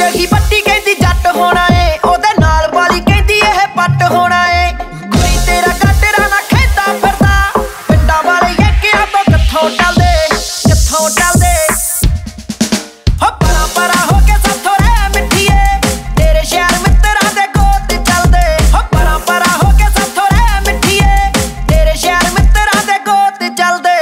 ਰਹੀ ਵੱਡੀ ਕਹਿੰਦੀ ਜੱਟ ਹੋਣਾ ਏ, ਉਹਦੇ ਨਾਲ ਵਾਲੀ ਕਹਿੰਦੀ ਇਹ ਪੱਟ ਹੋਣਾ ਏ। ਕੋਈ ਤੇਰਾ ਗਾਟਰਾ ਨਾ ਖੇਦਾ ਫਿਰਦਾ, ਪਿੰਡਾਂ ਵਾਲੇ ਯੱਕਿਆਂ ਤੋਂ ਕਿੱਥੋਂ ਟਲਦੇ, ਕਿੱਥੋਂ ਟਲਦੇ। ਹੋ ਪਰਾਂ ਪਰਾਂ ਹੋ ਕੇ ਸਾਥੋਂ ਰਹਿ ਮਿੱਠੀਏ, ਤੇਰੇ ਸ਼ਹਿਰ ਮਿੱਤਰਾਂ ਦੇ ਗੋਤ ਚੱਲਦੇ। ਹੋ ਪਰਾਂ ਪਰਾਂ ਹੋ ਕੇ ਸਾਥੋਂ ਰਹਿ ਮਿੱਠੀਏ, ਤੇਰੇ ਸ਼ਹਿਰ ਮਿੱਤਰਾਂ ਦੇ ਗੋਤ ਚੱਲਦੇ।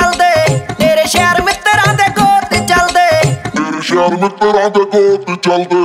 ਮਿੱਤਰਾਂ ਦੇ ਗੋਤ ਚੱਲਦੇ।